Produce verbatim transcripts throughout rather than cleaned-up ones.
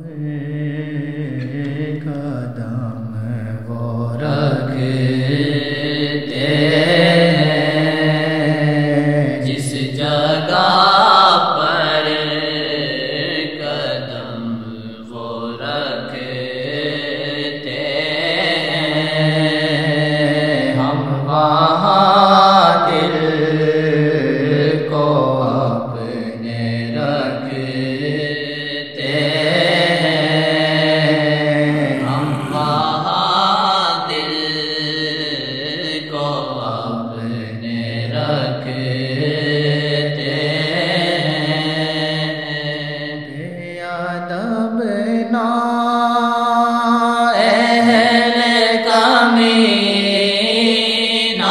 قدم وہ رکھتے ہیں جس جگہ پر قدم وہ رکھتے ہیں ہم وہاں دل کو اپنے رکھتے ہیں ہم وہاں دل کو اپنے رکھتے ہیں بے ادب نہ اہل کمینہ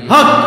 حق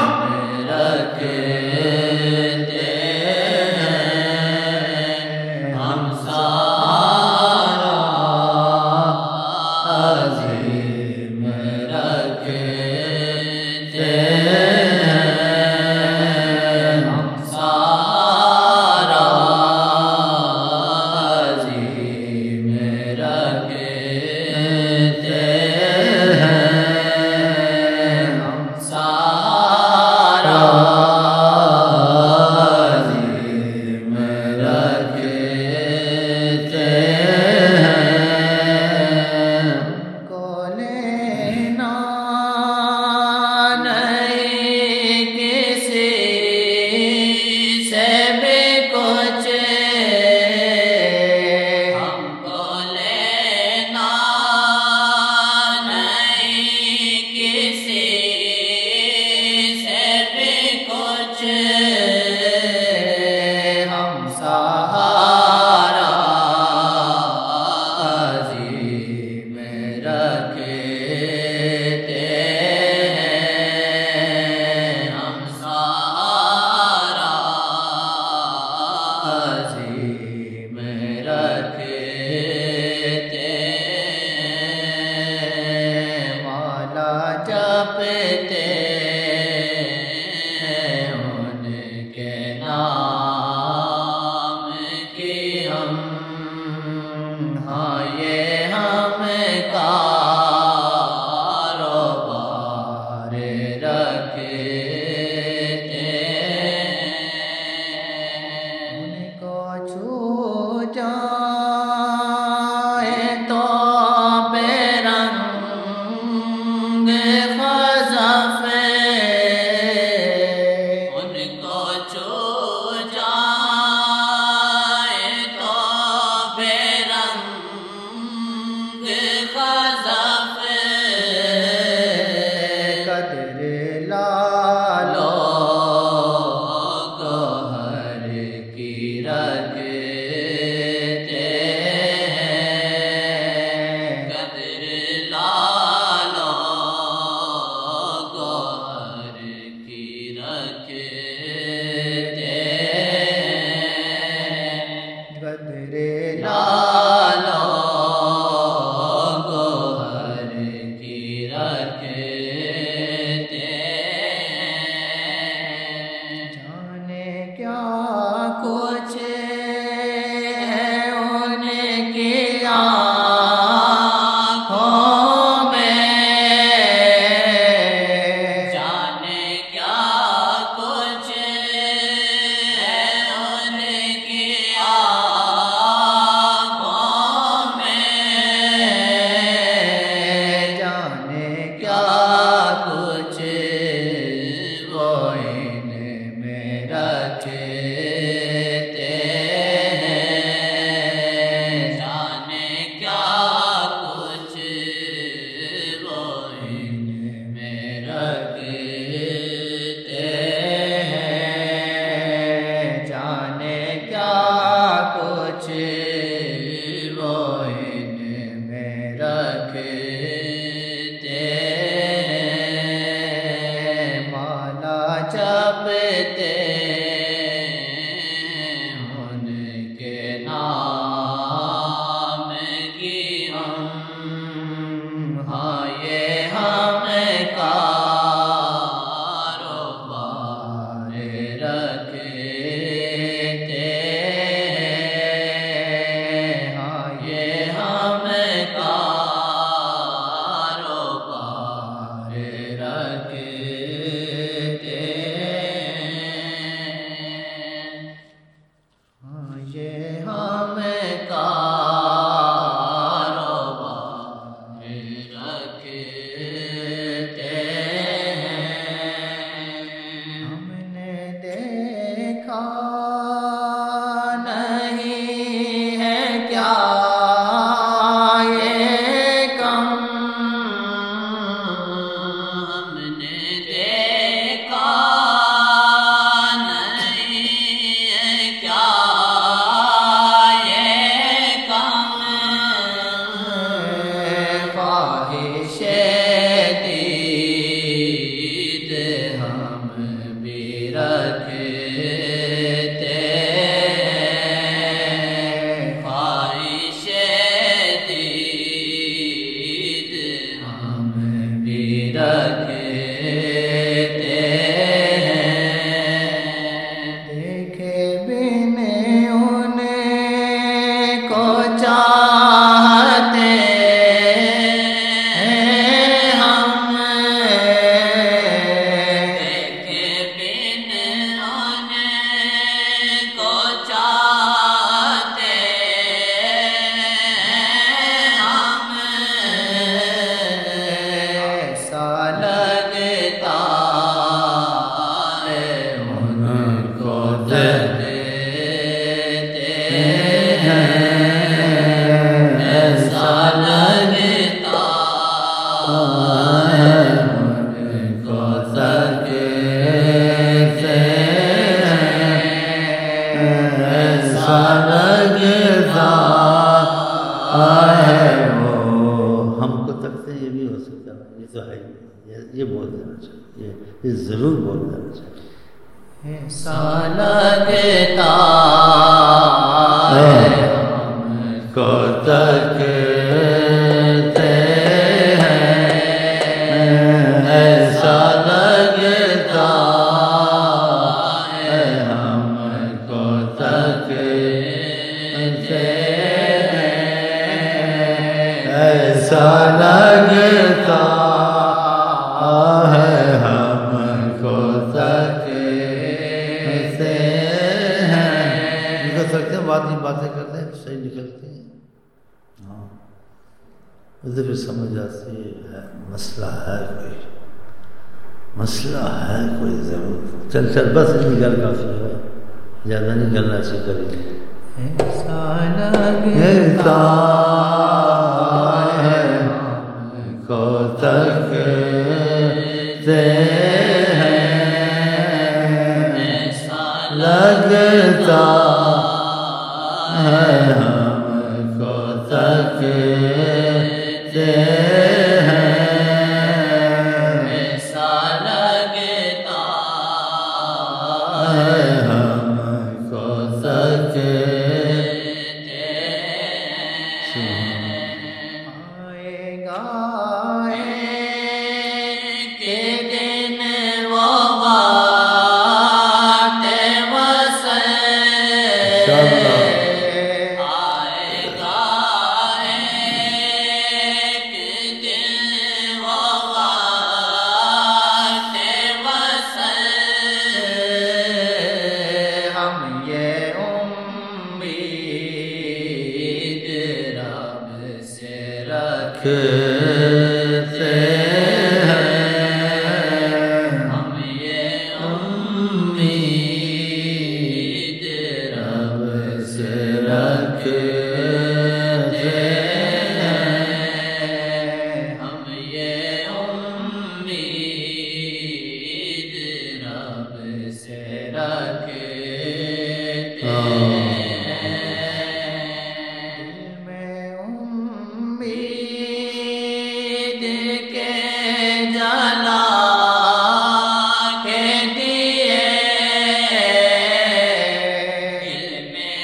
یہ بول دینا چاہیے، یہ ضرور بول دینا چاہیے۔ ایسا لگتا ہے ہم کو تکتے ہیں، ایسا لگتا ہے ہم کو تکتے ہیں، ایسا لگتا باتیں کرتے ہیں صحیح نکلتی ہیں، ہاں ادھر بھی سمجھ آتی ہے مسئلہ ہے، کوئی مسئلہ ہے کوئی ضرور۔ چل چل بس اتنی گل کافی ہے، زیادہ نہیں کرنا چاہیے کبھی۔ ایسا لگتا ہے کو تکتے ہیں، ایسا لگتا ہے ہم کو تکتے ہیں، ایسا لگتا ہے ہم کو تکتے آئے گا ایک دن وہ وقت وصل، آئے گا ایک دن وہ وقت وصل، ہم یہ امید رب سے رکھتے ہیں، ہم یہ امید رب سے رکھتے ہیں، ہم یہ امید رب سے رکھتے ہیں، دل میں امید کے جلا کے دیے، دل میں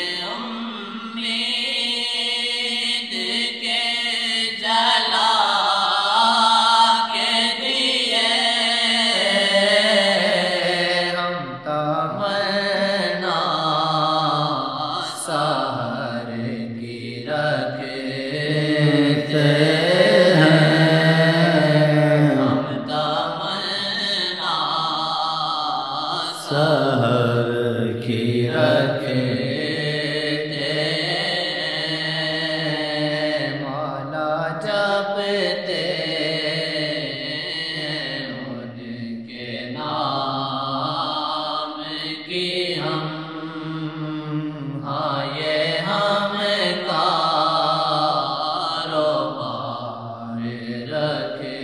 امید کے جلا کے دیے، ہم تمنا سحر کی رکھتے ہیں، ہم تمنا سحر کی رکھتے ہیں، مولا جپتے ہیں ان کے نام کی ہم، ہاں یہ ہم کاروبار رکھتے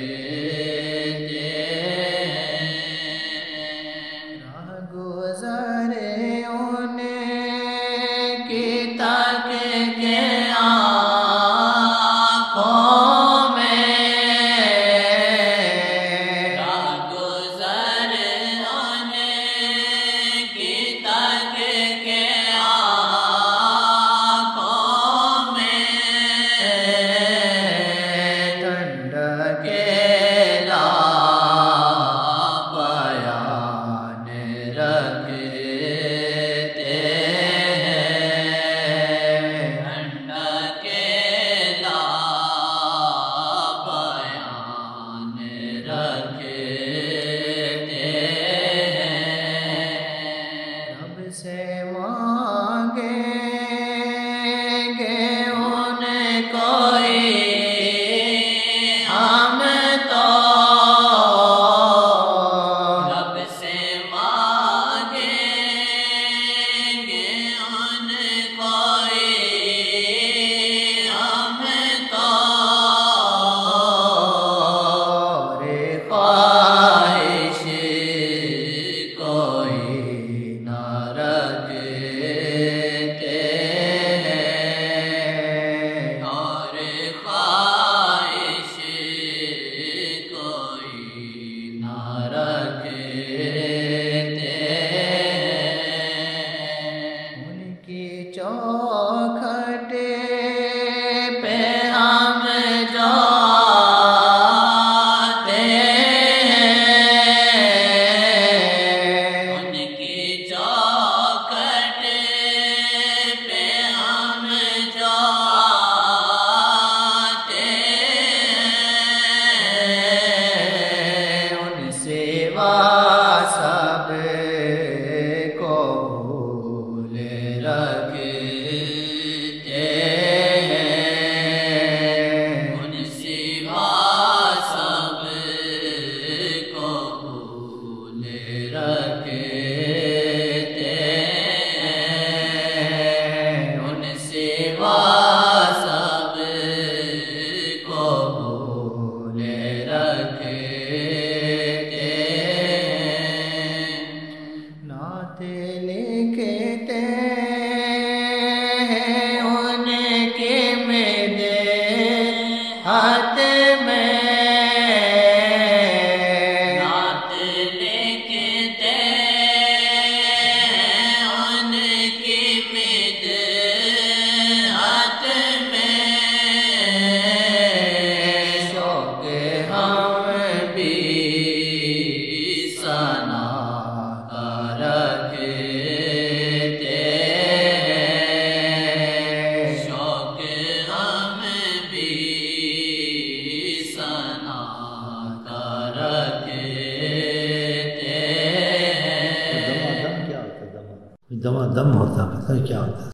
ہیں، راہ گزرے ان کی تک کے آنکھوں میں، راہ گزر ان کی تک کے آنکھوں میں، ٹھنڈک لا بیان رکھتے ہیں، ٹھنڈک لا بیان رکھتے ہیں، رب سے مانگیں گے ان کوئی ہم تو، رب سے مانگیں گے ان کوئی ہم تو، ہاتھ میں نعت لکھتے ان کی بدعت میں شوق ہم بھی ثنا کا رکھتے ہیں شوق ہم بھی ثنا کا رکھتے ہیں دم کیا ہوتا ہے؟ دم دم دم ہوتا ہے، پتہ ہے کیا ہوتا ہے؟